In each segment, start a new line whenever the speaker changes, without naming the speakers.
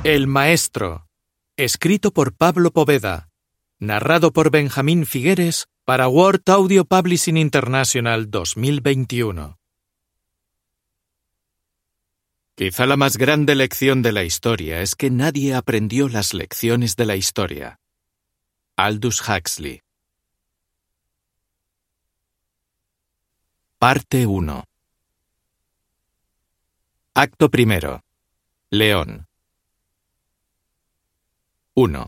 El Maestro, escrito por Pablo Poveda, narrado por Benjamín Figueres para Word Audio Publishing International 2021. Quizá la más grande lección de la historia es que nadie aprendió las lecciones de la historia. Aldous Huxley. Parte 1. Acto primero. León. 1.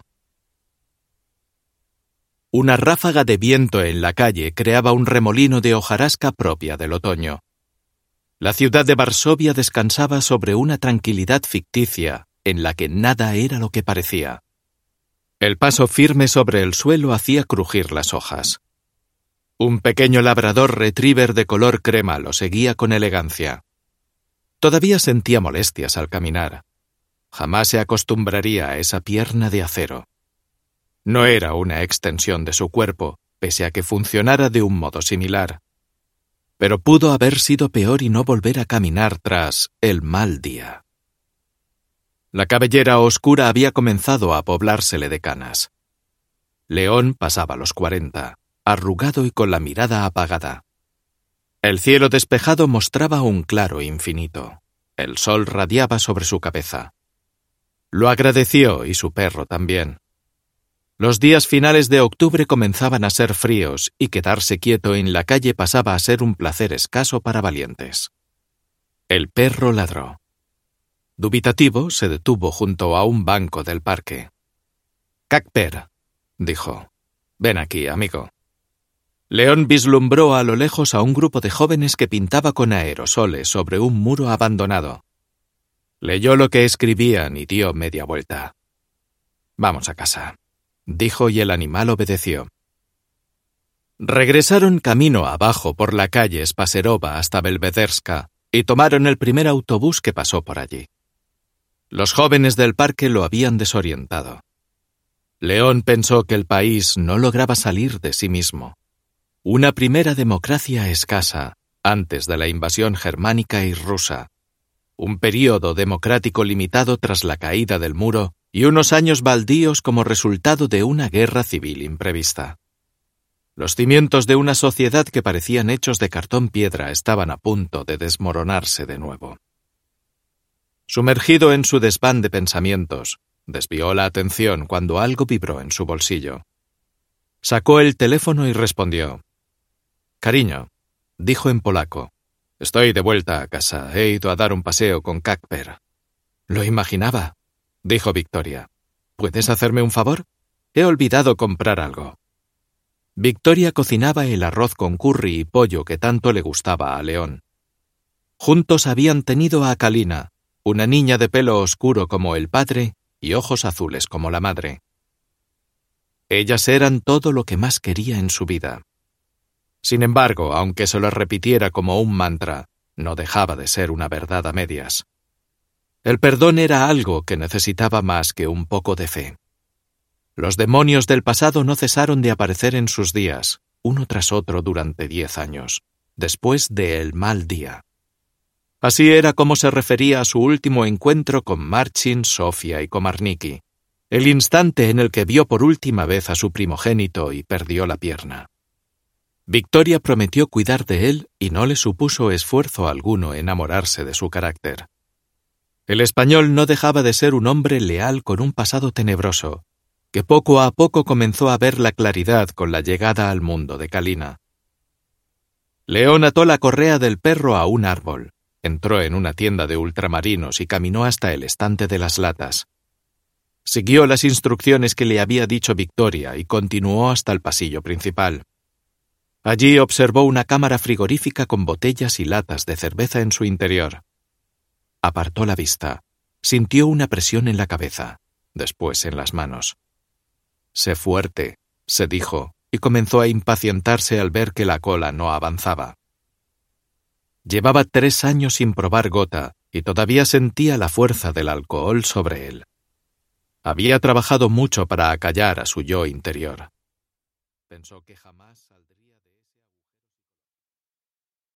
Una ráfaga de viento en la calle creaba un remolino de hojarasca propia del otoño. La ciudad de Varsovia descansaba sobre una tranquilidad ficticia en la que nada era lo que parecía. El paso firme sobre el suelo hacía crujir las hojas. Un pequeño labrador retriever de color crema lo seguía con elegancia. Todavía sentía molestias al caminar. Jamás se acostumbraría a esa pierna de acero. No era una extensión de su cuerpo, pese a que funcionara de un modo similar. Pero pudo haber sido peor y no volver a caminar tras el mal día. La cabellera oscura había comenzado a poblársele de canas. León pasaba los 40, arrugado y con la mirada apagada. El cielo despejado mostraba un claro infinito. El sol radiaba sobre su cabeza. Lo agradeció y su perro también. Los días finales de octubre comenzaban a ser fríos y quedarse quieto en la calle pasaba a ser un placer escaso para valientes. El perro ladró. Dubitativo, se detuvo junto a un banco del parque. «Casper», dijo. «Ven aquí, amigo». León vislumbró a lo lejos a un grupo de jóvenes que pintaba con aerosoles sobre un muro abandonado. Leyó lo que escribían y dio media vuelta. «Vamos a casa», dijo y el animal obedeció. Regresaron camino abajo por la calle Spaserova hasta Belvederska y tomaron el primer autobús que pasó por allí. Los jóvenes del parque lo habían desorientado. León pensó que el país no lograba salir de sí mismo. Una primera democracia escasa, antes de la invasión germánica y rusa. Un período democrático limitado tras la caída del muro y unos años baldíos como resultado de una guerra civil imprevista. Los cimientos de una sociedad que parecían hechos de cartón piedra estaban a punto de desmoronarse de nuevo. Sumergido en su desván de pensamientos, desvió la atención cuando algo vibró en su bolsillo. Sacó el teléfono y respondió. «Cariño», dijo en polaco. «Estoy de vuelta a casa. He ido a dar un paseo con Casper». «Lo imaginaba», dijo Victoria. «¿Puedes hacerme un favor? He olvidado comprar algo». Victoria cocinaba el arroz con curry y pollo que tanto le gustaba a León. Juntos habían tenido a Kalina, una niña de pelo oscuro como el padre y ojos azules como la madre. Ellas eran todo lo que más quería en su vida. Sin embargo, aunque se lo repitiera como un mantra, no dejaba de ser una verdad a medias. El perdón era algo que necesitaba más que un poco de fe. Los demonios del pasado no cesaron de aparecer en sus días, uno tras otro durante 10 años, después de el mal día. Así era como se refería a su último encuentro con Marcin, Sofia y Komarniki, el instante en el que vio por última vez a su primogénito y perdió la pierna. Victoria prometió cuidar de él y no le supuso esfuerzo alguno enamorarse de su carácter. El español no dejaba de ser un hombre leal con un pasado tenebroso, que poco a poco comenzó a ver la claridad con la llegada al mundo de Kalina. León ató la correa del perro a un árbol, entró en una tienda de ultramarinos y caminó hasta el estante de las latas. Siguió las instrucciones que le había dicho Victoria y continuó hasta el pasillo principal. Allí observó una cámara frigorífica con botellas y latas de cerveza en su interior. Apartó la vista. Sintió una presión en la cabeza, después en las manos. «Sé fuerte», se dijo, y comenzó a impacientarse al ver que la cola no avanzaba. Llevaba 3 años sin probar gota y todavía sentía la fuerza del alcohol sobre él. Había trabajado mucho para acallar a su yo interior. Pensó que jamás